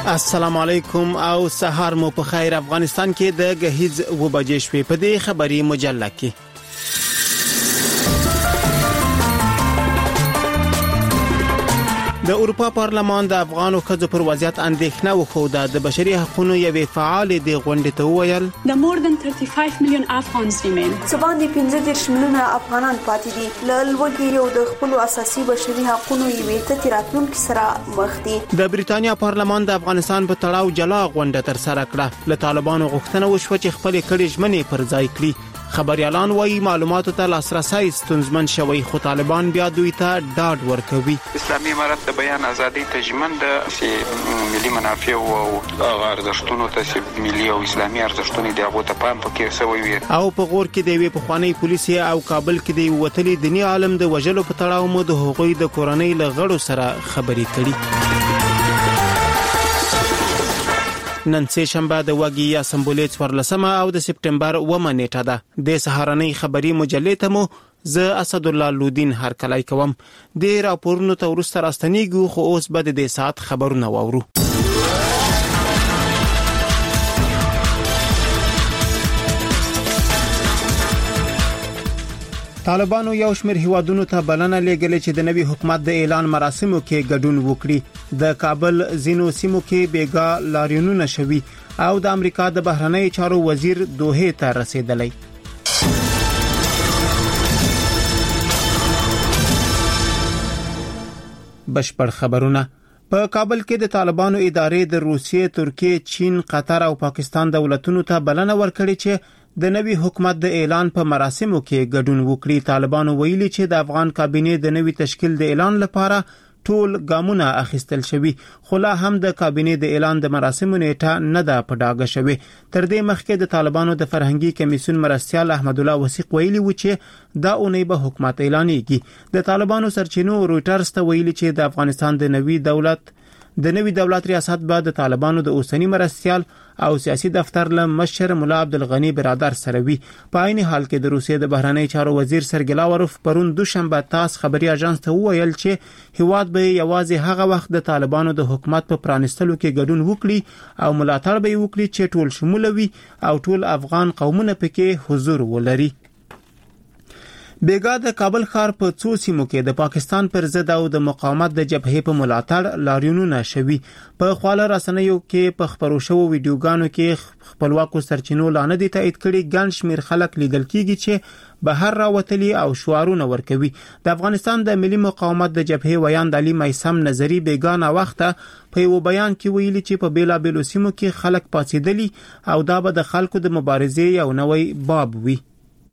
السلام علیکم او سهار مو په خیر. افغانستان کې د غهیز و بجې شپې په دې خبري مجله کې د اروپا پارلمان د افغانو ښځو پر وضعیت اندېښنه وښوده. د بشري حقوقو یوې فعال د غونډې ته وویل The more than 35 million Afghans remain. سباندې 15 میلیونه افغانان پاتې دي. لوګي یو د خپل اساسي بشري حقوقو یوې ته راتلونکي سره مخ دي. د بریتانیا پارلمان د افغانستان په تړاو جلا غونډه تر سره کړه. له طالبانو غوښتنه وشوه چې خپل کړي ژمنې پر ځای کړي. خبريالان وايي معلوماتو ته لاسرسي ستونزمن شوی، خو طالبان بیا دوی ته ډاډ ورکوي. اسلامي امارت د بیان ازادي تضمین د ملي منافع او ارزښتونو ته ملي او اسلامي ارزښتونه دی هغه ته پام پکې سوی وي. او په غور کې د وی په خواني پولیسي او کابل کې د وتلي دني عالم د وجلو په تړاو مو د حقوقي د کورنۍ له غړو سره خبرې کړي. نن سه شنبه د وګي یا سمبولیت ورلسمه او د سپټمبر 1 نیټه ده. د سهارنۍ خبري مجلې ته مو زه اسد الله لودین هر کلای کوم. د راپورونو ته ورسته راستنیږو، خو اوس به د ساعت خبرونه واورو. طالبانو یو شمېر هیوادونو ته بلنه لېږلې چې د نوي حکومت د اعلان مراسمو کې ګډون وکړي. د کابل زینو سیمو کې بیګا لاریونونه شوي او د امریکا د بهرنی چارو وزیر دوحه ته رسیدلی. بشپړ خبرونه. په کابل کې د طالبانو ادارې د روسیې، ترکیه، چین، قطر او پاکستان دولتونو ته بلنه ورکړې چې د نوي حکومت د اعلان په مراسمو کې ګډون وکړي. طالبانو ویلي چې د افغان کابینې د نوي تشکیل د اعلان لپاره ټول ګامونه اخیستل شوي، خو لا هم د کابینې د اعلان د مراسمو نیټه نه ده په ډاګه شوې. تر دې مخکې د طالبانو د فرهنګي کمیسیون مرستیال احمد الله وثیق ویلي و چې دا اونۍ به حکومت اعلانېږي. د طالبانو سرچینو رويټرز ته ویلي چې د افغانستان د نوي دولت ریاست به د طالبانو د اوسنی مرستیال او سیاسي دفتر له مشر مولا عبدالغنی برادر سره وي. په عین حال کې د روسیې د بهرنی چارو وزیر سرګی لاوروف پرون دوشنبه تاس خبري اژانس ته وویل چې هیواد به یوازې هغه وخت د طالبانو د حکومت په پرانستلو کې ګډون وکړي او ملاتړ به وکړي چې ټول شمول وي او ټول افغان قومونه پکې حضور ولري. بیګا د کابل ښار په څو سیمو کې د پاکستان پر ضد او د مقاومت د جبهې په ملاتړ لاریونونه شوي. په خواله رسنیو کې په خبرو شوو ویډیوګانو کې خپلواکو سرچینو لاندې تایید کړي ګڼ شمېر خلک لیدل کیږي چې بهر راوتلي او شعارونه ورکوي. د افغانستان د ملي مقاومت د جبهې ویاند علي میثم نظری بیګا وخته په یو بیان کې ویلي چې په بیلابېلو سیمو کې خلک پاتېدلي او دا به د خلکو د مبارزې یو نوی باب وي.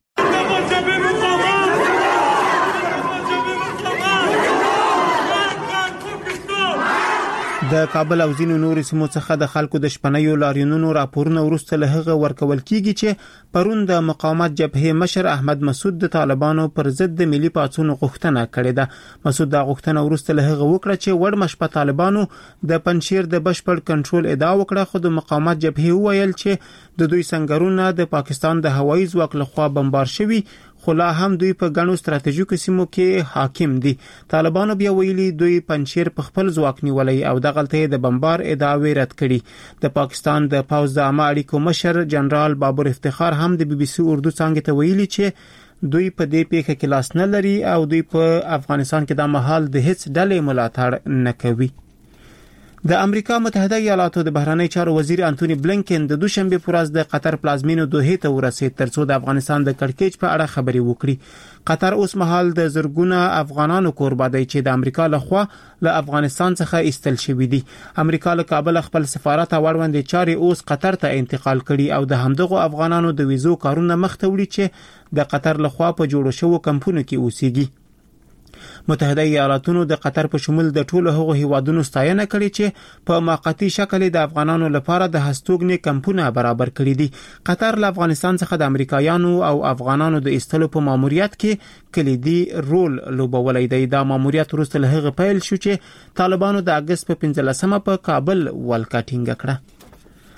د کابل او ځینو نورو سیمو څخه د خلکو د شپنیو لاریونونو راپورونه ورسته له هغه ورکول کیږي چې پرون د مقاومت جبهې مشر احمد مسعود د طالبانو پر ضد د ملي پاڅون غوښتنه کړې ده. مسعود دا غوښتنه ورسته له هغه وکړه چې وړمش په طالبانو د پنشیر د بشپړ کنټرول ادعا وکړه، خو د مقاومت جبهې وویل چې د دوی سنگرونه د پاکستان د هوایي ځواک لخوا بمبار شوي، خو لا هم دوی په غنو ستراتیژیکو سیمو کې حاکم دي. طالبانو بیا ویلي دوی پنشیر په خپل ځواک نیولای او د غلطۍ د بمبار ادعا رد کړي. د پاکستان د پوځ د عامه اړیکو مشر جنرال بابر افتخار هم د BBC اردو څنګه ته ویلي چې دوی په دې پیښه کې لاس نه لري او دوی په افغانستان کې د مهال د هیڅ ډلې ملاتړ نه کوي. د امریکا متحده ایالاتو د بهرنی چارو وزیر انټونی بلینکن د دوشنبه پر ورځ د قطر پلازمینو دوحه ته ورسید ترڅو د افغانستان د کړکېچ په اړه خبري وکړي. قطر اوس مهال د زرګونه افغانانو کوربه دی چې د امریکا لخوا له افغانستان څخه ایستل شوی دي. امریکا له کابل خپل سفارت اړوند چارې اوس قطر ته انتقال کړي او د همدغه افغانانو د ویزو کارونه مخته وړي چې د قطر لخوا په جوړو شوو کمپونو کې اوسېږي. متحده ایالاتونو د قطر په شمول د ټولو هغو هیوادونو ستاینه کړې چې په موقتی شکل د افغانانو لپاره د هستوګنې کمپونه برابر کړي دي. قطر له افغانستان څخه د امریکایانو او افغانانو د ایستلو په ماموریت کې کلیدي رول لوبولی دی. دا ماموریت وروسته له هغه پیل شو چې طالبانو د اگست په 15مه په کابل ولکه ټینګه کړه.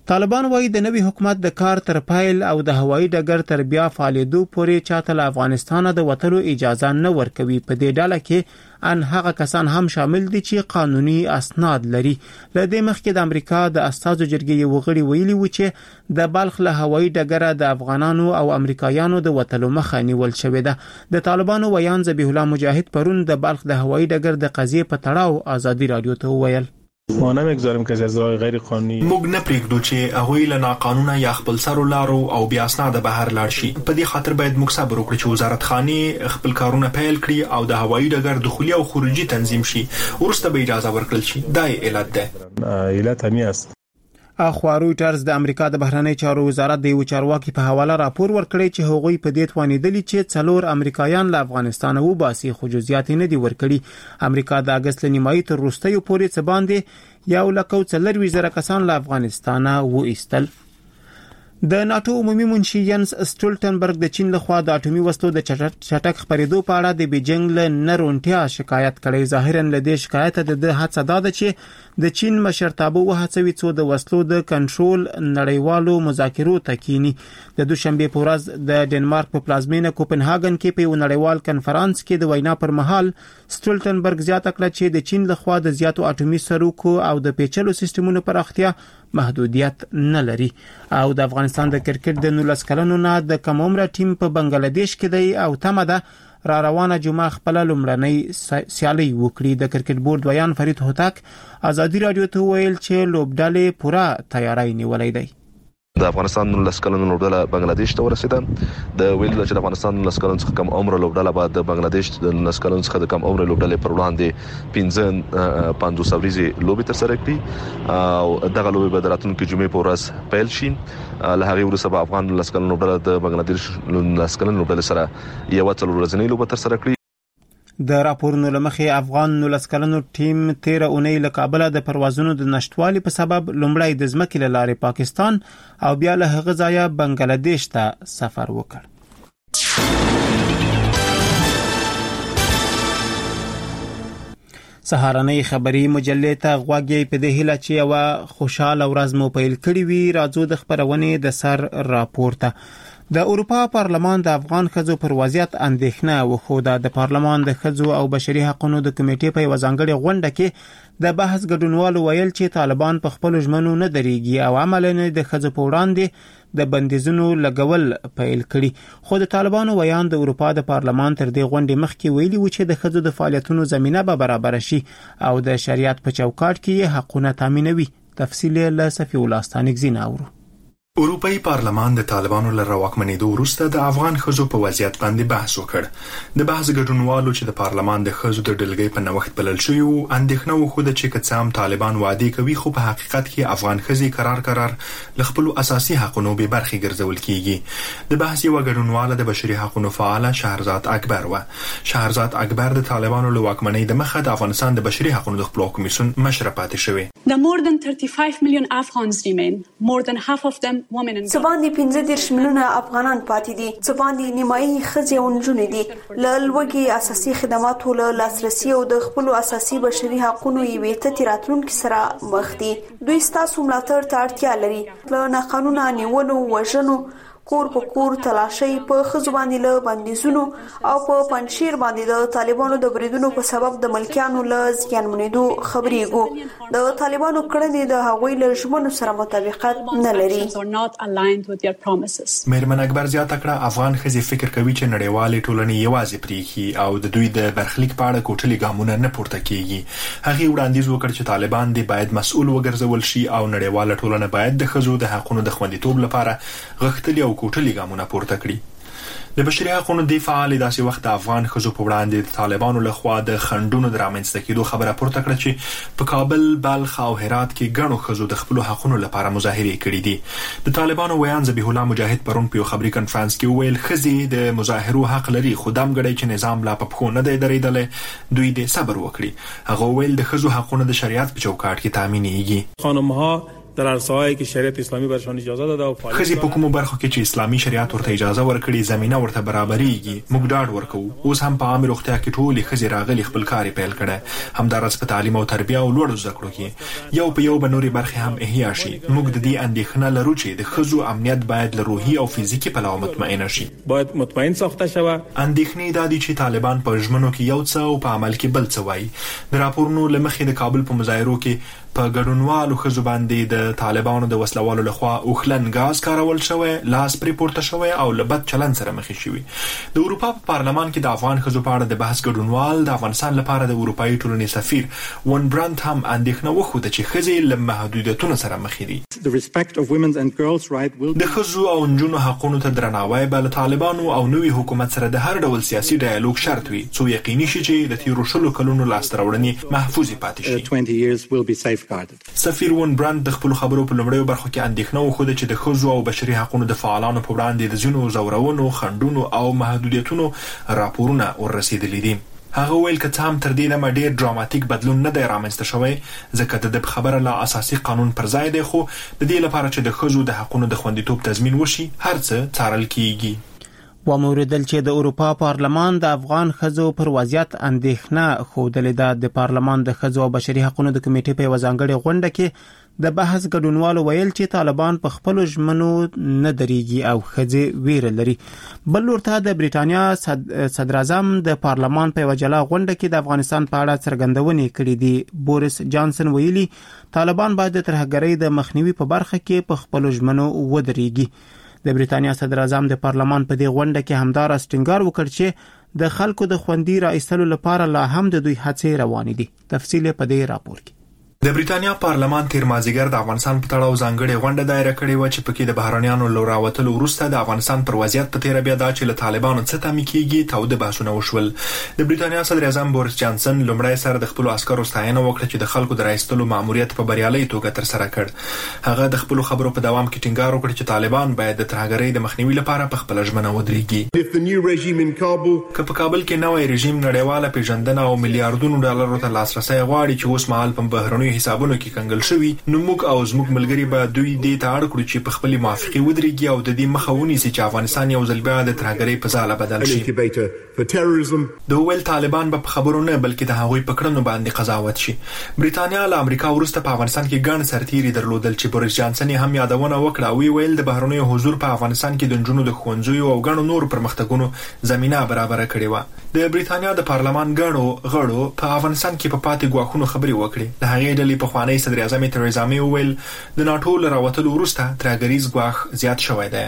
طالبان وايي د نوي حکومت د کار تر پایل او د هوایي ډګر تر بیا فعالیدو پورې چاته له افغانستان د وټلو اجازه نه ورکوي. په دې ډله کې ان هغه کسان هم شامل دي چې قانوني اسناد لري. له دې مخکې د امریکا د استازو جرګې یو غړي ویلي و چې د بلخ له هوایي ډګر د افغانانو او امریکایانو د وټلو مخه نیول شوې ده. د طالبانو ویان ذبیح الله مجاهد پرون د بلخ د هوایي ډګر د قضیې په تړاو ازادي رادیو ته وویل: ما نمیگذاریم که از راه غیر قانونی موږ نه پریږدو چې هغوی له ناقانونه یا خپل سرو لارو او بیا اسناد بهر لاړ شي. په دې خاطر باید موږ صبر وکړو چې وزارت خانه خپل کارونه پیل کړي او د هوایي ډګر دخولي او خروجي تنظیم شي. ورسته به اجازه ورکړل شي. دا علت ده. علت همي است. اخوا رویټرز د امریکا د بهرنی چارو وزارت د یو چارواکي په حواله راپور ورکړی چې هغوی په دې توانیدلی چې 4 امریکایان له افغانستان وباسي، خو جزئیات نه دي ورکړي. امریکا د اگست نیمایي تر وروستیو پورې څه باندې 1,40,000 کسان له افغانستان وایستل. د ناتو عمومي منشي ینس سټولټنبرګ د چین لخوا د اټومي وسلو د چټک خپرېدو په اړه د بیجینګ له نرونتیا شکایت کړی. ظاهرا له دې شکایت د هڅه ده چې د چین مشرتابه وهڅوي څو د وسلو د کنټرول نړیوالو مذاکرو تکینی. د دوشنبه په ورځ د ډنمارک په پلازمینه کوپنهاګن کې په یو نړیوال کنفرانس کې د وینا پر مهال سټولټنبرګ زیاته کړه چې د چین لخوا د زیاتو اټومي سروکو او د پیچلو سیستمونو پراختیا محدودیت نه لري. او د افغانستان د کرکټ د 19 کلنو نه د کم عمره ټیم په بنگلاديش کې دی او تمه ده را روانه جمعه خپل لومړنۍ سیالي وکړي. د کرکټ بورډ ویان فرید هوتک ازادي رادیو ته ویل چې لوبډلې پوره تیاری نیولې دی. د افغانستان 19 کلنو لوبډله بنگلاديش ته ورسېده. د ویل چې د افغانستان 19 کلنو څخه کم عمر لوبډله بعد د بنگلاديش د 19 کلنو څخه د کم عمر لوبډلې پر وړاندې 15 ورځې لوبي تر سره کړي او دغه لوبي به راتلونکي جمعې په ورځ پیل شي. له هغه وروسته به افغان 19 کلنو لوبډله د بنگلاديش 19 کلنو لوبډلې سره یو څلور ورځې لوبه تر سره کړي. د راپورونو لمخې افغان 19 کلنو ټیم 13 اونۍ له کابل د پروازونو د نشټوالي په سبب لومړی د ځمکې له لارې پاکستان او بیا له هغه ځایه بنگلاديش ته سفر وکړ. سهارنۍ خبري مجلې ته غوږی په دې هیله چې یو خوشاله ورځ مو پیل کړی وي. راځو د خبرونې د سر راپورته. د اروپا پارلمان د افغان ښځو پر وضعیت اندېښنه وښوده. د پارلمان د ښځو او بشري حقوقو د کمیټې په یو ځانګړي غونډه کې د بحث ګډونوالو ویل چې طالبان په خپل ژمنو نه درېږي او عملاً د ښځو په وړاندې د بندیزونو لګول پیل کړي. خو د طالبانو ویان د اروپا د پارلمان تر دې غونډې مخکې ویلي و چې د ښځو د فعالیتونو زمينه به برابر شي او د شریعت په چوکاټ کې حقونه تامینوي. تفصیل له صفی الله ستانکزی ناورو. اروپאי پارلمان د طالبانو له راوکمنېدو وروسته د افغان ښځو په وضعیت باندې بحث وکړ. د بحث ګډونوالو چې د پارلمان د ښځو د ډلګۍ په نوښت بلل شوی وو اندېښنه وښوده چې که څه هم طالبان وعده کوي خو په حقیقت کې افغان ښځې قرار له خپل اساسي حقونو به برخې ګرځول کیږي. د بحث یو ګډونواله د بشري حقوقو فعال شهرزاد اکبر و. شهرزاد اکبر د طالبانو له واکمنۍ د مخه د افغانستان د بشري حقوقو د خپلواک کمیسیون مشر پاتې شوی. The more than 35 million Afghans remain. More than half of them women and څه باندې 15 میلیونه افغانان پاتې دي. څه باندې نیمایي ښځې او نجونې دي له لوږې اساسي خدماتو له لاسرسي او د خپل اساسي بشري حقوقو یوې ته راتلونکي سره مخ دي. دوی ستاسو ملاتړ ته اړتیا لري. له ناقانونه نیولو، وژنو، کور په کور تلاشي، په ښځو باندې له بندیزونو او په پنځشیر باندې د طالبانو د بریدونو په سبب د ملکیانو له زیانمنېدو خبرېږو. د طالبانو کړنې د هغوی له ژمنو سره مطابقت نه لري. مېرمن اکبر زیاته کړه افغان ښځې فکر کوي چې نړیوالې ټولنې یوازې پریږي او د دوی د برخلیک په اړه کوټلي ګامونه نه پورته کیږي. هغه وړاندیز وکړ چې طالبان دې باید مسؤل وګرځول شي او نړیواله ټولنه باید د ښځو د حقوقو د خوندیتوب لپاره غښتلي او کوټلي ګامونه پورته کړي. د بشري حقوقو د فعال داسې وخت د افغان ښځو په وړاندې د طالبانو لخوا د خنډونو د رامنځته کېدو خبره پورته کړه چې په کابل، بلخ او هرات کې ګڼو ښځو د خپل حقوقو لپاره مظاهرې کړې دي. د طالبانو ویان ذبیح الله مجاهد پرون په یو خبري کنفرانس کې ویل ښځې د مظاهرو حق لري خو دمګړی چې نظام لا په پخو نه دی درېدلی دوی د صبر وکړي. هغه ویل د ښځو حقوقو د شریعت په چوکاټ کې تامینېږي. خانم‌ها در عرصه‌هایی که شریعت اسلامی برشان اجازه داده او فعالیت خزي په کومو برخو کې چې اسلامي شریعت ورته اجازه ورکړي زمينه ورته برابرېږي موږ ډاډ ورکوو. اوس هم په عام روغتیا کې ټولې خزي راغلي خپل کار پیل کړي، همدارس په تعلیم او تربیه او لوړو زده کړو کې یو په یو بنوري برخه هم احیا شي. موږ د دې اندېښنه لرو چې د خزو امنیت باید له روحي او فزیکی پلوه مطمئن شي. باید مطمئن ساخته شوه. اندېښنې دا دي چې طالبان په ژمنو کې یو څه او په عمل کې بل څه وایي. د راپورونو لمخې د کابل په مظاهرو کې په ګډونوالو خزو باندې د طالبانو د وسلوالو لخوا اوخلن غاز کارول شوی، لاس پرې پورته شوی او لبد چلن سره مخ شوی. د اروپا په پارلمان کې د افغان خزو په اړه د بحث ګډونوال د افغانستان لپاره د اروپאי ټولنې سفیر ون برانت هم اندېښنه وښوده چې خزي له محدودیتونو سره مخ دي. د خزو او نجونو حقوقو ته درناوی به له طالبانو او نوي حکومت سره د هر ډول سیاسي ډایالوګ شرط وي، څو یقیني شي چې د تیرو شلو کلونو لاستهراوړنې محفوظ پاتې شي. سفیر ون برانت د خپل خبرو په لومړیو برخو کې اندېښنه وښوده چې د خزو او بشري حقوقو د فعالانو په وړاندې د ځینو زورونو، خنډونو او محدودیتونو راپورونه ورسېدلي دي. هغه ویل که څه هم تر دې دمه ډېر ډراماتیک بدلون نه دی رامنځته شوی، ځکه د خبره لا اساسي قانون پر ځای دی، خو د دې لپاره چې د خزو د حقوقو د خوندیتوب تضمین وشي هر څه څارل کیږي. وموردل چې د اروپا پارلمان د افغان خزو پر وضعیت اندېښنه ښودلې ده. د پارلمان د خزو او بشري حقوقو د کمیټې په وزانګړې غونډه کې د بحث ګډونوالو ویل چې طالبان په خپل ژمنو نه درېږي او خزي ویره لري. بل لورته د بریټانیا صدر اعظم د پارلمان په وجلا غونډه کې د افغانستان په اړه څرګندونې کړې دي. بوریس جانسن ویلي طالبان باید د ترهګرۍ د مخنیوي په برخه کې په خپل ژمنو ودرېږي. د بریټانیا صدر اعظم د پارلمان په دې غونډه کې همدار ټینګار وکړ چې د خلکو د خوندي را ایستلو لپاره لا هم د دوی هڅې روانې دي. تفصیل په دې راپور کې. د بریټانیا پارلمان تیر مازیګر د افغانستان په تړاو ځانګړې غونډه دایره کړې و چې پکې د بهرانيانو لوراوتلو وروسته د افغانستان پر وضعیت په تیر بیا دا چې له طالبانو څخه تامین کیږي تاوده بحثونه وشول. د بریټانیا صدر اعظم بوریس جانسن لومړی سره د خپل عسکرو ستاینه وکړه چې د خلکو د راایستلو ماموریت په بریالۍ توګه تر سره کړ. هغه د خپل خبرو په دوام کې ټینګار وکړ چې طالبان باید د ترهګرۍ د مخنیوي لپاره په خپل ژمنه ودرېږي. که په کابل کې نوې رژیم نړیواله پیژندنه او میلیارډونو ډالرو ته لاسرسي غواړي چې اوس مهال په بهرنیو حسابونو کې کنګل شوی، نو موږ او زموږ ملګری به دوی دې ته اړ کړو چې په خپل موافقه ودرېږي او د دې مخه ونیسي چې افغانستان یو ځل بیا د ترهګرۍ په ځاله بدل شي. د ویل طالبان به په خبرو نه بلکې د هغوی په کړنو باندې قضاوت شي. بریټانیا له امریکا وروسته په افغانستان کې ګڼ سرتیري درلودل چې بوریس جانسن هم یادونه وکړه او ویل د بهرنیو حضور په افغانستان کې د نجونو د ښوونځیو او ګڼو نور پرمختګونو زمينه برابر کړې و. د بریټانیا د پارلمان غړو په افغانستان کې په پاتې ګواښونو خبري وکړي. د هغې ډلې په خواني صدر اعظم تریزا می ویل د ناتو لراوتلو وروسته ترهګریز ګواښ زیات شوی دی.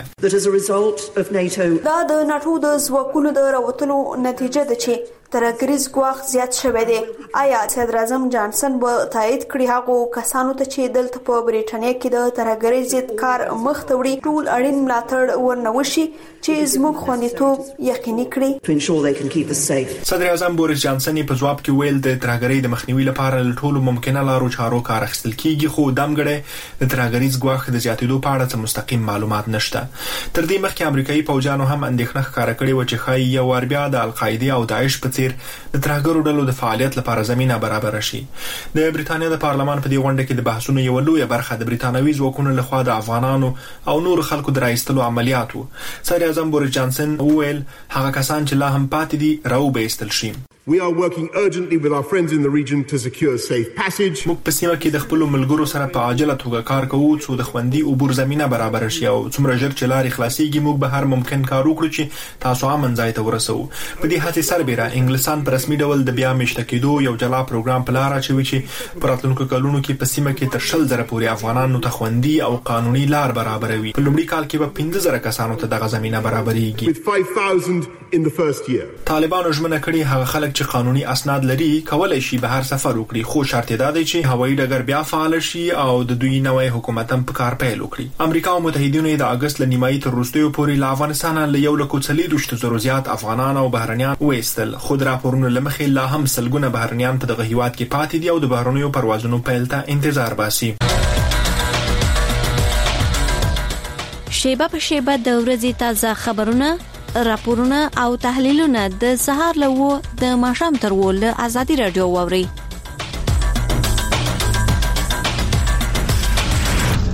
دا د ناتو د ځواکونو د راوتلو نتیجه ده چې ترهګریز ګواښ زیات شوی دی. آیا صدر اعظم جانسن به تایید کړي هغه کسانو ته چې دلته په بریټانیا کې د ترهګرۍ ضد کار مخ ته وړي ټول اړین ملاتړ ورنوشي چې زموږ خوندیتوب یقیني کړي. صدر اعظم بوریس جانسن په ځواب کې ویل د ترهګرۍ د مخنیوي لپاره ټول ممکنه لارو چارو کار اخیستل کیږي، خو دمګړې د ترهګریز ګواښ د زیاتېدو په اړه مستقیم معلومات نشته. تر دې مخکې امریکایي پوځیانو هم اندېښنه ښکاره کړې و چې ښایي یو وار بیا د القاعده او داعش په څیر د ترهګرو ډلو د فعالیت لپاره زمينه برابر شي. د بریټانیا د پارلمان په دې غونډه کې د بحثونو یو لوی برخه د بریټانوي ځواکونو لخوا د افغانانو او نور خلکو د راایستلو عملیاتو. صدر اعظم بوریس جانسن ویل هغه کسان چې لا هم پاتې دي راوبایستل شي. We are working urgently with our friends in the region to secure safe passage. موږ په سیمه کې د خپل ملګرو سره په عاجله توګه کار کوو چې د خوندي عبور زمينه برابر شي او څومره ژر چې لارې خلاصيږي موږ به هر ممکن کار وکړو چې تاسو امن ځای ته ورسوو. په دې هڅه سربېره انګلستان په رسمي ډول د بیا میشته کېدو یو جلا پروګرام په لار اچوي چې په راتلونکو کلونو کې په سیمه کې تر 100,000 پورې افغانانو ته خوندي او قانوني لار برابروي. په لومړي کال کې به 15,000 کسانو ته دغه زمينه برابرېږي. With 5,000 in the first year. طالبانو ژمنه کړې هغه خلک چې قانوني اسناد لري کولای شي بهر سفر وکړي، خو شرط دا دی چې هوایي ډګر بیا فعال شي او د دوی نوې حکومت هم په کار پیل وکړي. امریکا او متحدینو د اگست ل نیمایي تر وروستیو پورې له افغانستان له 1,400 زیات افغانان او بهرنیان وېستل. خو د راپورونو لمخې لا هم سلګونه بهرنیان په دغه هیواد کې پاتې دي او د بهرنیو پروازونو پیل ته انتظار باسي. شیبه په شیبه د ورځې تازه خبرونه، راپورونه او تحلیلونه د سهار له د ماښام تر ول ازادي رادیو ووري.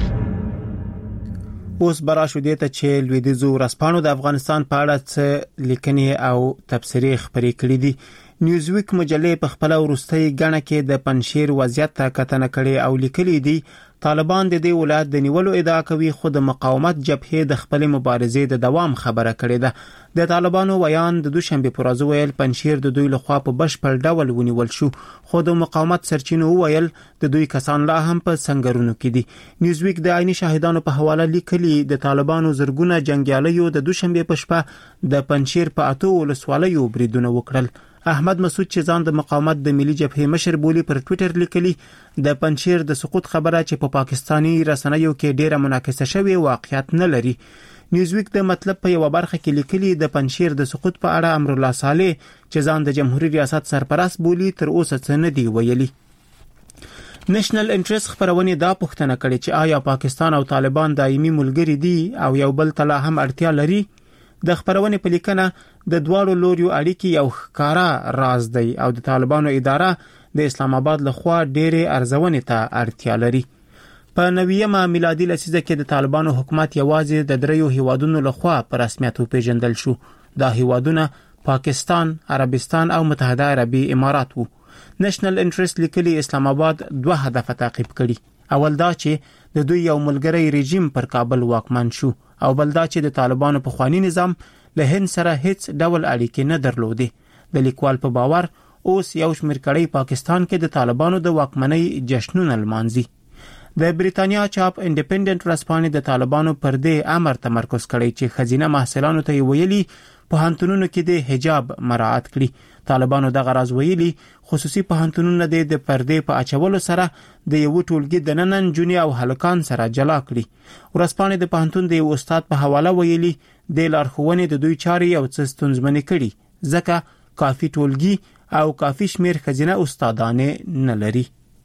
اوس براشو دیته چې لویدیځو ورځپاڼو د افغانستان په اړه څه لیکنې او تبصرې خپرې کړې دي. نیوزویک مجلې په خپل وروستۍ غاڼه کې د پنشیر وضعیت ته کتنه کړې او لیکلي دي طالبان د دې ولایت د نیولو ادعا کوي خو د مقاومت جبهې د خپل مبارزې د دوام خبره کړې ده. د طالبانو ویان د دوشنبه پر ورځ ویل پنشیر د دوی لخوا په بشپړ ډول ونیول شو خو د مقاومت سرچینو ویل د دوی کسان لا هم په سنگرونو کې دي. نیوزویک د عیني شاهدانو په حواله لیکلي د طالبانو زرګونه جنگیالیو د دوشنبه په شپه د پنشیر په اته ولسوالیو بریدونه وکړل. احمد مسعود چې ځان د مقاومت د ملي جبهې مشر بولی پر ټوئیټر لیکلي د پنشیر د سقوط خبره چې په پاکستانی رسنیو کې ډیره مناقشه شوی واقعیت نه لري. نیوزویک د مطلب په یو برخه کې لیکلي د پنشیر د سقوط په اړه امر الله صالح چې ځان د جمهوریت ریاست سرپرست بولی تر اوسه څه نه دی ویلي. نېشنل انټرست خبرونه دا پوښتنه کړې چې آیا پاکستان او طالبان دایمي ملګري دي او یو بل ته هم اړتیا لري. د خبرونه په لیکنه د دواړو لوريو اړیکې یو ښکارا راز دی او د طالبانو اداره د اسلام آباد لخوا ډېرې ارزونې ته اړتیا لري. په 90مه میلادي لسیزه کې د طالبانو حکومت یوازې د دریو هیوادونو لخوا په رسمیت پیژندل شو. دا هیوادونه پاکستان، عربستان او متحده عربي امارات وو. نېشنل انټرست لیکلي اسلام آباد دوه هدف تعقیب کړي. اول دا چې د دوی یو ملګری رژیم پر کابل واکمن شو او بل دا چې د طالبانو په خواني نظام له هند سره هیڅ ډول اړیکې نه درلودې. د لیکوال په باور اوس یو شمېر کړي پاکستان کې د طالبانو د واکمنۍ جشنونه لمانځي. د بریتانیا چاپ انډیپندنت ورځپاڼې د طالبانو پر دې امر تمرکز کړی چې خزینه محصلانو ته ویلي پوهنتونونو کې د حجاب مراعات کړي. طالبانو د غرض ویلي خصوصي پوهنتونونو د پردې په اچولو سره د یو ټولګي د ننن جونی او هلکان سره جلا کړي. ورځپاڼې د پوهنتون د یو استاد په حواله ویلي د لارښوونې د دوی چارې یو څه ستونزمنې کړي ځکه کافي ټولګي او کافي شمیر خزینه استادانې نه لري.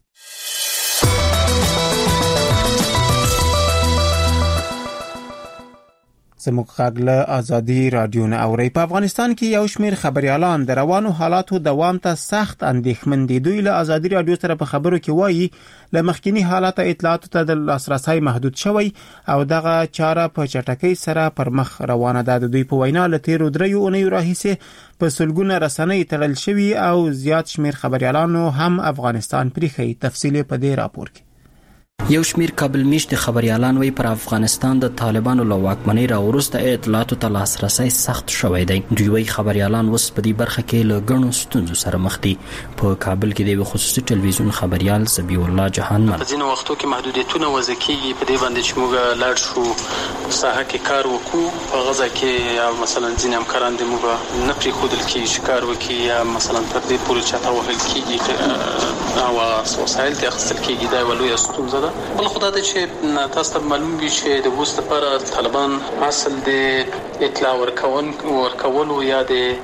زموږ غږ له ازادي رادیو نه اوري. په افغانستان کې یو شمېر خبريالان د روانو حالاتو دوام ته سخت اندېښمن دي. دوی له ازادي رادیو سره په خبرو کې وایي له مخکینی حالات اطلاعاتو ته د لاسرسي محدود شوی او دغه چاره په چټکۍ سره پر مخ روانه ده. د دوی په وینا له تیرو دریو اونیو راهیسې په سلګونه رسنۍ تړل شوی او زیات شمېر خبريالانو هم افغانستان پریخي. تفصیل په دې راپور کې. یو شمیر کابل میشت خبريالان وی پر افغانستان د طالبانو له واکمنۍ راوروسته اطلاعاتو ته لاسرسي سخت شوی دی. دوی وی خبريالان اوس په دې برخه کې له غنو ستونزو سره مخ دي. په کابل کې د خصوصي ټلویزیون خبريال زبی الله جهان په ځینو وختو کې محدودیتونه وضع کیږي په دې باندې چې موږ لاړ شو ساحه کې کار وکړو په غزا کې مثلا ځینې همکاران د موږ نه پرې خودل کې شکار وکړي یا مثلا تر دې پورې چاته وهل کیږي او وسایل ته اخیستل کیږي دا ولوي ستونزه ده. بل خدای ته چې تاسو ته معلوم وي چې د اوس لپاره طالبان اصل د اطلاع ورکولو یا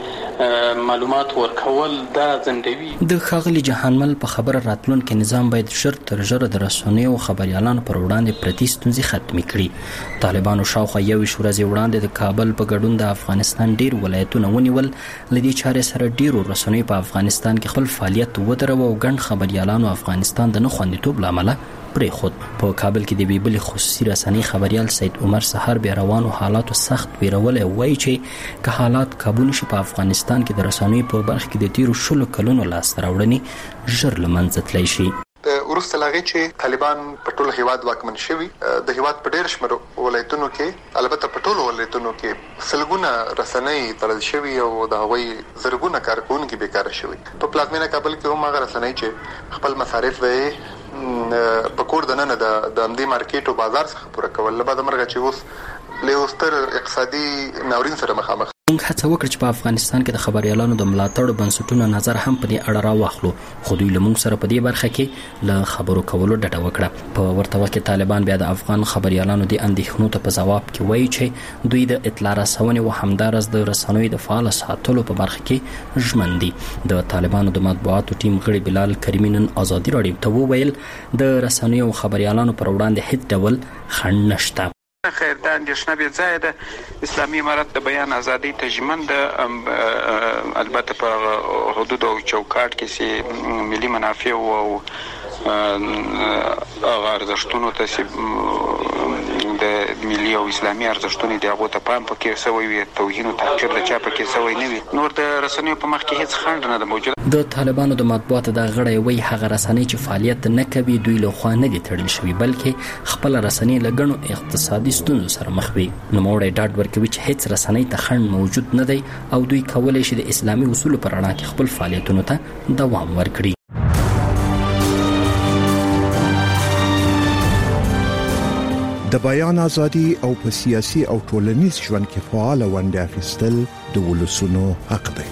د معلومات ورکول دا زندوی. د ښاغلي جهانمل په خبره راتلونکي نظام باید ژر تر ژره د رسنیو خبريالانو پر وړاندې پرتی ستونزې ختمې کړي. طالبانو شاوخوا 21 ورځې وړاندې د کابل په ګډون د افغانستان ډیر ولایتونه ونیول. لدې چارې سره ډیرو رسنیو په افغانستان کې خپل فعالیت ودرو او ګڼ خبريالانو افغانستان د نه خوندیتوب لامل پرې خود. په کابل کې د بیبل خصوصي رسنۍ خبريال سید عمر سحر بیا روانو حالاتو سخت ویرول وایي چې که حالات قابو نشي په افغانستان کې د رسنۍ په برخه کې د تیرو 10 کلونو لاس راوړنې ژر لمنځه تللی شي. ورسته لاغي چې طالبان په ټول هیواد واکمن شوي د هیواد په ډیر شمېر ولایتونو کې البته په ټول ولایتونو کې سلګونه رسنۍ تړل شوي او د هغوی زرګونه کارکونکي بیکاره شوي. په پلازمینه کابل کې هم هغه رسنۍ چې خپل مصارف وې په کور دننه د امدی مارکیټ او بازار څخه پوره کول له بعد مرګه چې اوس له ستر اقتصادي ناورین سره مخامخ. موږ هڅه وکړه چې په افغانستان کې د خبريالانو د ملاتړ بنسټونو نظر هم په دې اړه راوخلو خو دوی له موږ سره په دې برخه کې له خبرو کولو ډډه وکړه. په ورته وخت کې طالبان بیا د افغان خبريالانو د اندېښنو ته په ځواب کې وایي چې دوی د اطلاع رسونې او همدارس د رسنیو د فعال ساتلو په برخه کې ژمن دي. د طالبانو د مطبوعاتو ټیم غړي بلال کریمی نن ازادي راډیو ته وویل د رسنیو او خبريالانو پر وړاندې هیڅ ډول خنډ نشته. خیر دا اندېښنه بې ځایه ده. اسلامي امارت د بیان ازادۍ ته ژمن ده البته په حدود او چوکاټ کې چې ملي منافع او هغه ارزښتونو ته چې ملي او اسلامي ارزښتونه دی هغه ته پام پکې سوی وي توهین او تحقیر د چا پکې سوی نه وي نور د رسنیو په مخ کې هیڅ خنډ نه موجود د طالبانو د مطبوعاتو د غړي وی هغه رسنۍ چې فعالیت نه کوي دوی له خوا نه دي تړل شوی بلکې خپل رسنۍ لګنو اقتصادي ستونزو سره مخ وي نو موړی ډاډ ورکوي چې هیڅ رسنۍ ته خنډ موجود نه دی او دوی کولای شي د اسلامي اصولو پر رڼا کې خپل فعالیتونو ته دوام ورکړي د بیان ازادي او په سیاسي او ټولنیز ژوند کې فعال ونډه اخیستل د ولسونو حق دی.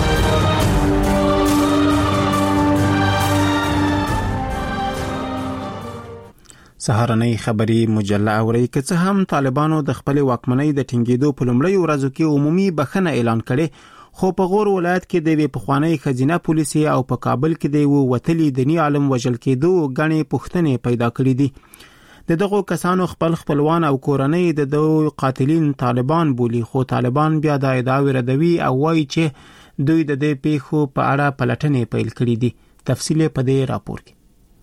سهارنۍ خبري مجله اوري که څه هم طالبانو د خپل واکمنۍ د ټینګېدو په لومړی ورځو کې عمومي بخښنه اعلان کړي خو په غور ولایت کې د وی پخوانی خزینه پولیسي او په کابل کې د وتلی دني عالم وژل کېدو غني پښتنې پیدا کړې دي. د دغو کسانو خپلوان او کورنۍ د دوی قاتلین طالبان بولی خو طالبان بیا د ادعا ردوي او وایي چې دوی د دې پیښو په اړه پلټنې پیل کړې دي. تفصیل په دې راپور کې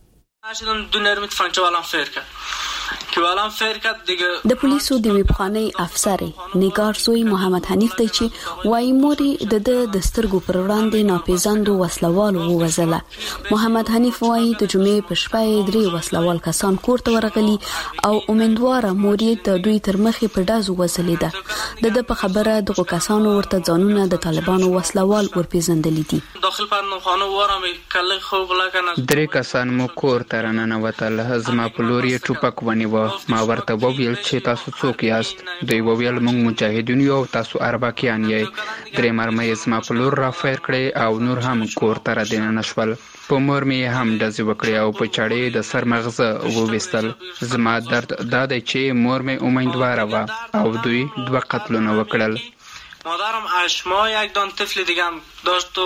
د پولیسو د ویبخانه افسر نگار زوی محمد حنیف دی چې وایي موري د سترګو پر وړاندې ناپېژاندو وسلوال ووزله. محمد حنیف وایي د جمعې په شپه 3 وسلوال کسان کور ته ورغلي او امیندواره موري د دوی تر مخې په ډازو وزلې ده. د په خبره دغه کسانو ورته ځانونه د طالبانو وسلوال ورپېژندلي دي. داخل پرنو خانه وارم کله خو بلکنه 3 کسان مو کور ته رانه وتل زما په لور یې ټوپک ونیو ما ورته وویل چې تاسو څوک یاست دوی وویل موږ مجاهدین یو تاسو اربکیان یې درې مرمۍ زما په لور را فیر کړې او نور هم کور ته را دننه شول په مور مې هم ډزې وکړې او په چاړې د سر مغزه وویستل. زما درد دا دی چې مور مې امیدواره وه او دوی 2 قتلونه وکړل. مادرم 8 ماه یک دان طفل دیگه هم داشت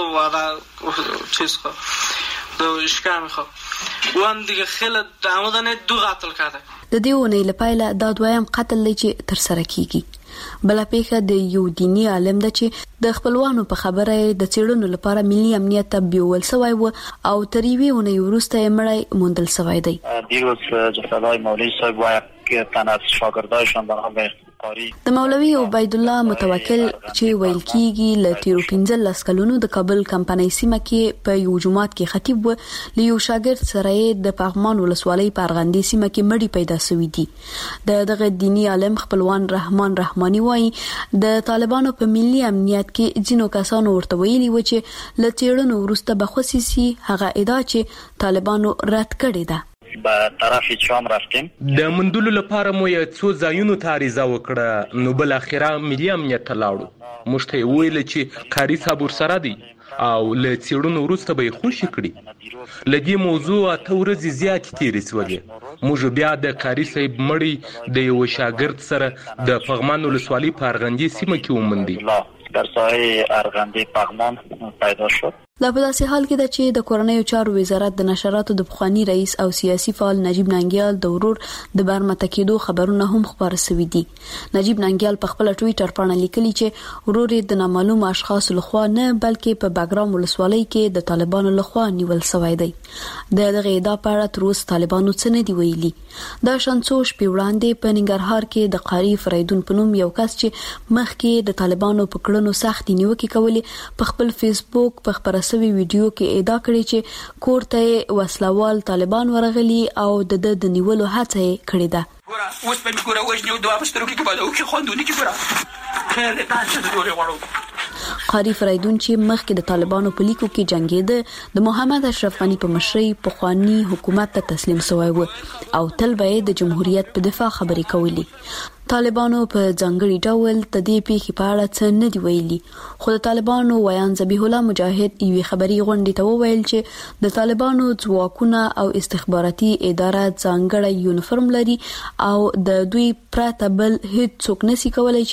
و چیز خواهد دو اشکر میخواد او هم دیگه خیلی دمودن 2 قتل کرده. د دې ونې لپاره دا دویم قتل دی چې تر سره کیږي. بل پیښه د یو دینی عالم د چې د خپلوانو په خبره د چیرونو لپاره ملي امنیت ته بیول شوی و او تر یوې ونې وروسته یې مړی موندل شوی دی. دیروز جناب مولوی صاحب وایي که تن از شاگردایشان در حال د مولوی عبید الله متوکل چې ویل کیږي ل تیرو 15 کلونو د کابل کمپنۍ سیمه کې په یو جماعت کې خطیب و لیو شاګرد سره د پغمان ولسوالۍ په ارغندې سیمه کې مړی پیدا شوی دی. دغه دینی عالم خپلوان رحمان رحمانی وایي د طالبانو په ملي امنیت کې جنو کسانو ورته ویلي و چې ل تیرونو ورسته بخصيسي هغه ادعا چې طالبانو رد کړې ده. به طرف شام رفتیم د مندلو لپاره مو یو څو ځایونو ته عریضه وکړه نو بل اخیرا ملي امنیت ته لاړو موږ ته ویل چې قاری صاحب سره دی او له څېړنو وروسته به خوشی کړي لدې موضوع ته ورځې زیات تیرې سولې موږ بیا د قاری صاحب مړی د یو شاګرد سره د پغمان ولسوالۍ په ارغندې سیمه کې وموندی در ساحه ارغندې پغمان پیدا شد. لا په داسې حال کې ده چې د کورنیو چارو وزارت د نشراتو د پخوانی رئیس او سیاسي فعال نجیب ننګیال د ورور د برمته کېدو خبرونه هم خبر شوي دي. نجیب ننګیال په خپل ټوئیټر باندې لیکلي چې ورور د نامعلوم اشخاص لخوا نه بلکې په باګرام ولسوالۍ کې د طالبانو لخوا نیول شوی دی. دغه ادعا په اړه تر اوسه طالبانو څه نه دی ویلي. دا شانڅو شپې وړاندې په ننګرهار کې د قاری فریدون په نوم یو کس چې مخکې د طالبانو په کړنو سختې نیوکې کولې په خپل فیسبوک په خبره سوي ویډیو کې ادعا کړې چې کور ته وسلوال طالبان ورغلي او د نیولو هڅه کړې ده. اوس په ګوره وژنو دوه پښترو کې کباله او کې خوندونه کې ګوره خیر تاسو د ډوره وړو. قاری فریدون چې مخکې د طالبانو په لیکو کې جنگیده د محمد اشرف غنی په مشرۍ په خواني حکومت ته تسلیم شوی و او تل به د جمهوریت په دفاع خبرې کولې. طالبانو په ځانګړي ډول د دې پیښې په اړه څه نه دی ویلي خو د طالبانو ویان ذبیح الله مجاهد یوې خبري غونډې ته وویل چې د طالبانو ځواکونه او استخباراتي اداره ځانګړی یونیفورم لري او د دوی پرته بل هیڅ څوک نشي کولای چې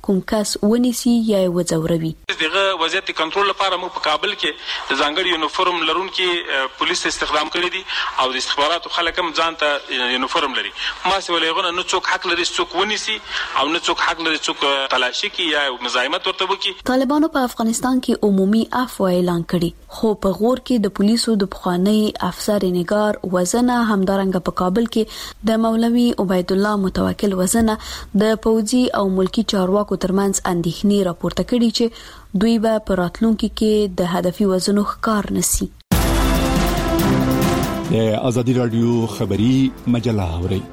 کوم کس ونیسي یا وځوروي. دغه وضعیت کنټرول لپاره موږ په کابل کې د ځانګړي یونیفورم لرونکي پولیس استخدام کړی دي او د استخباراتو خلک هم ځان ته یونیفورم لري. ما سه ولېغونه نو څوک حق لري څوک ونیسي او نو څوک حق لري څوک تلاشي کوي یا مزاحمت ورته وکړي. طالبانو په افغانستان کې عمومي عفو اعلان کړی خو په غور کې د پولیسو د پخوانی افسر نگار وزنه همدارنګه په کابل کې د مولوي عبید الله متوکل وزنه د پوځي او ملکی چارواکو ترمنځ اندېښنې راپورته کړي چې دوی به په راتلونکي کې د هدفي وزنو ښکار نشي. د ازادي رادیو خبری مجله اوري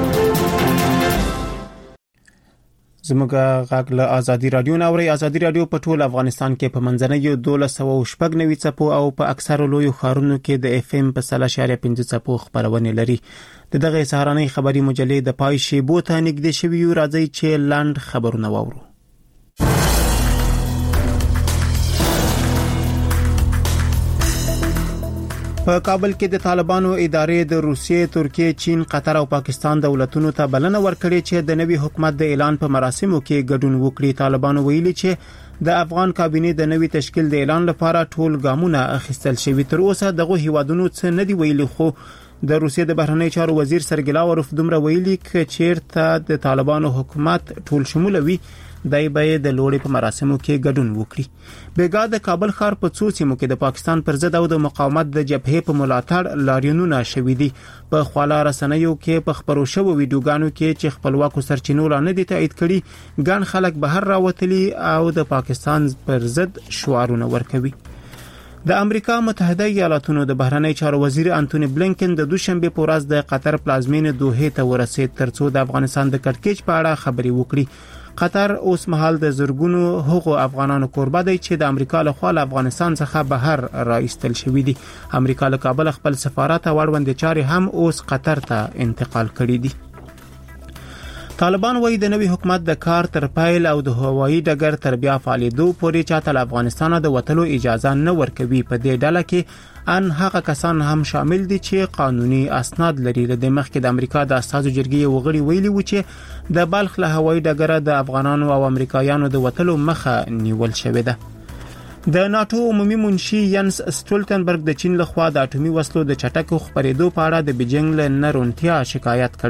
زموږه غاګ له ازادي رادیو ناوړي. ازادي رادیو په ټول افغانستان کې په منځنۍ 1290 چپو او په اکثر لویو ښارونو کې د اف ام په 0.5 چپو خبرونه لري. دغه سهارنۍ خبری مجلې د پای شیبو ته نږدې شوی راځي چې لاند خبرونه واورو. په کابل کې د طالبانو ادارې د روسیې، ترکیې، چین، قطر او پاکستان دولتونو ته بلنه ورکړې چې د نوي حکومت د اعلان په مراسمو کې ګډون وکړي. طالبانو ویلي چې د افغان کابینې د نوي تشکیل د اعلان لپاره ټول ګامونه اخیستل شوي. تر اوسه دغه هیوادونو څه نه دی ویلي، خو د روسیې د بهرنی چارو وزیر سرګی لاوروف دومره ویلي چې چیرته د طالبانو حکومت ټول شمولوي دای به د لوړې په مراسمو کې ګډون وکړي. بیګا د کابل ښار په څو سیمو کې د پاکستان پر ضد او د مقاومت د جبهې په ملاتړ لاریونونه شوي دي. په خواله رسنیو کې په خبرو شوو ویډیوګانو کې چې خپلواکو سرچینو لا دي تایید کړي ګڼ خلک بهر راوتلي او د پاکستان پر ضد شعارونه ورکوي. د امریکا متحده ایالاتونو د بهرنی چارو وزیر انټونی بلینکن د دوشنبه په ورځ د قطر پلازمینه دوحه ته ورسید ترڅو د افغانستان د کړکېچ په اړه خبري وکړي. قطر اوس مهال د زرګونو حقوق افغانانو کوربه دی چې د امریکا له خوا افغانستان څخه بهر راایستل شوی دي. امریکا له کابل خپل سفارت او اړوند چاري هم اوس قطر ته انتقال کړي دي. طالبان وایي د نوي حکومت د کار تر پایل او د هوایي ډګر تر بیا فعالیدو پورې چاته له افغانستان د وټلو اجازه نه ورکوي. په دې ډله کې ان هغه کسان هم شامل دي چې قانوني اسناد لري. د مخکې د امریکا د اساسو جرګې وغړي ویلي و چې د بلخ له هوایي ډګر د افغانانو او امریکایانو د وټلو مخه نیول شوې ده. د ناتو عمومي منشي ینس سټولټنبرګ د چین لخوا د اټومي وسلو د چټکو خپرېدو په اړه د بیجینګ له نرونتیا شکایت کړی